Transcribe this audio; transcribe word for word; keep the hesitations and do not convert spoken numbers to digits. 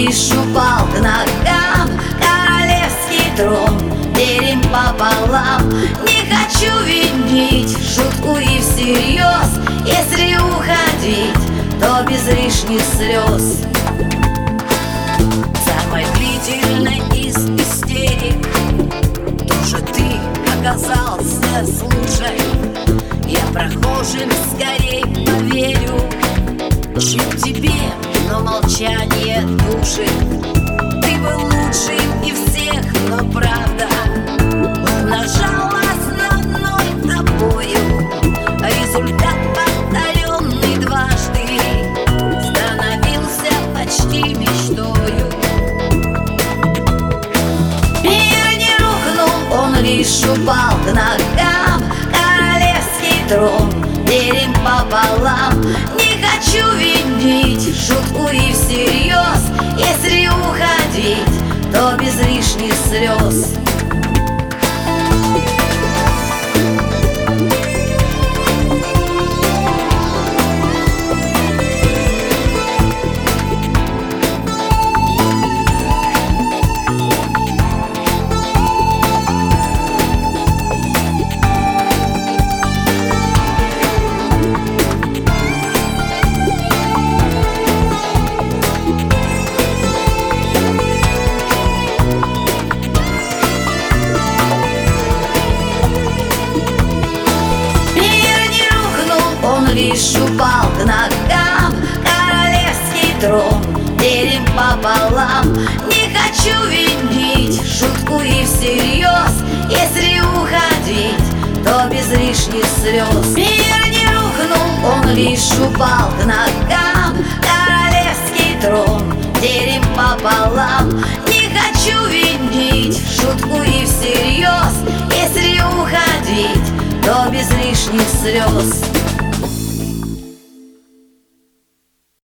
лишь упал к ногам. Королевский трон делим пополам. Не хочу винить шутку и всерьез. Если уходить, то без лишних слез. Самой длительной из истерик тоже ты оказался, слушай. Я прохожим скорей поверю, чем тебе, но молчание душит. Ты был лучшим из всех, но правда умножалась над мной тобою. Результат повторенный дважды становился почти мечтою. Мир не рухнул, он лишь упал к ногам. Королевский трон делим пополам. Не хочу винить шутку и всерьез. Если уходить, то без лишних слез. Лишь упал к ногам. Королевский трон делим пополам. Не хочу винить шутку и всерьез. Если уходить, то без лишних слез. Мир не рухнул, он лишь упал к ногам. Королевский трон делим пополам. Не хочу винить шутку и всерьез. Если уходить, то без лишних слез.